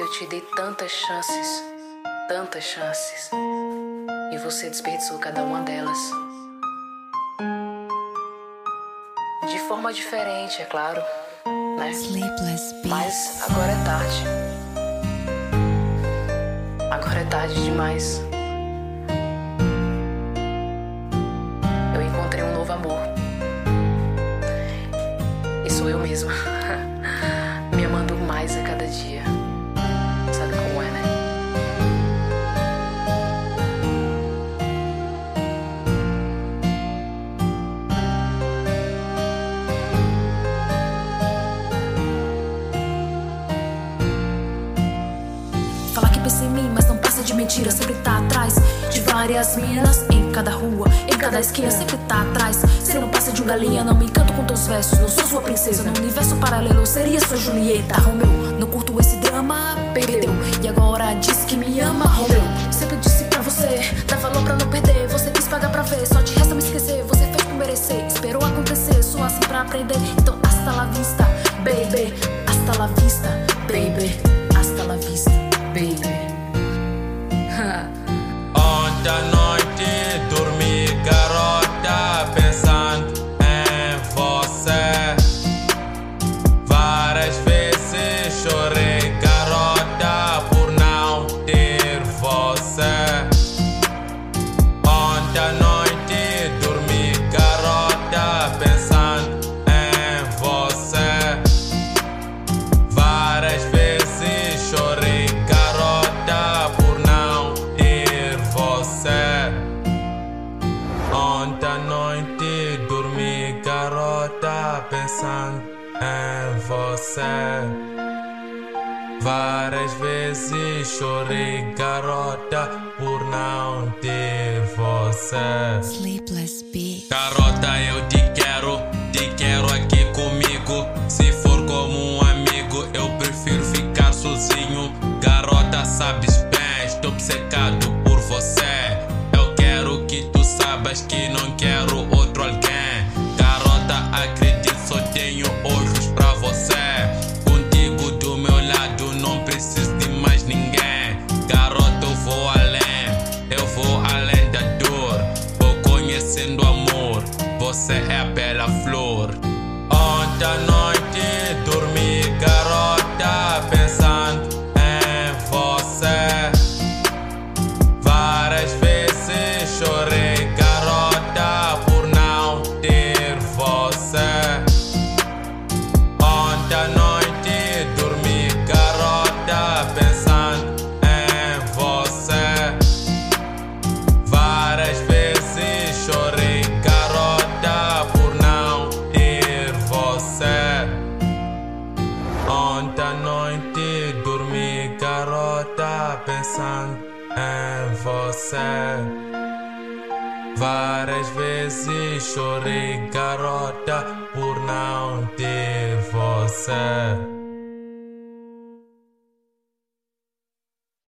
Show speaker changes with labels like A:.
A: eu te dei tantas chances, e você desperdiçou cada uma delas. De forma diferente, é claro, né? Mas agora é tarde. Agora é tarde demais. Eu encontrei um novo amor. E sou eu mesma. Me amando mais a cada dia. Sabe como é, né?
B: Fala que pensa em mim, mas não passa de mentira. Sempre tá atrás de várias minas, em cada rua, em cada esquina. Sempre tá atrás, cê não passa de um galinha. Não me encanto com teus versos, não sou sua princesa. No universo paralelo eu seria sua Julieta. Romeu, não curto esse drama, perdeu. E agora diz que me ama, Romeu. Sempre disse pra você, dá valor pra não perder. Você quis pagar pra ver, só te resta me esquecer. Você fez por merecer, esperou acontecer. Sou assim pra aprender, então hasta la vista, baby. Hasta la vista, baby. Hasta la vista, baby.
C: Ontem à noite dormi, garota, pensando em você. Várias vezes chorei, garota, por não ter você. Ontem à noite dormi, garota, pensando em você. Várias vezes chorei, garota, por não ter você. Ontem à noite dormi, garota, pensando em você. Várias vezes chorei, garota, por não ter você.
B: Sleepless Beat.
C: Garota, eu te quero aqui comigo. Se for como um amigo, eu prefiro ficar sozinho. Garota, sabes bem, estou obcecado por você. Eu quero que tu saibas que não quero outro alguém. Garota, acredito, só tenho olhos pra você. Contigo do meu lado, não preciso de mais ninguém. Garota, eu vou além da dor. Vou conhecendo amor, você é a bela flor. Ontem à noite dormi, garota, pensando em você. Várias vezes chorei, garota, por não ter você. Ontem à noite dormi, garota, pensando em você. Várias vezes chorei, garota, por não ter você. Ontem à noite dormi, garota, pensando em você. Várias vezes chorei, garota, por não ter você.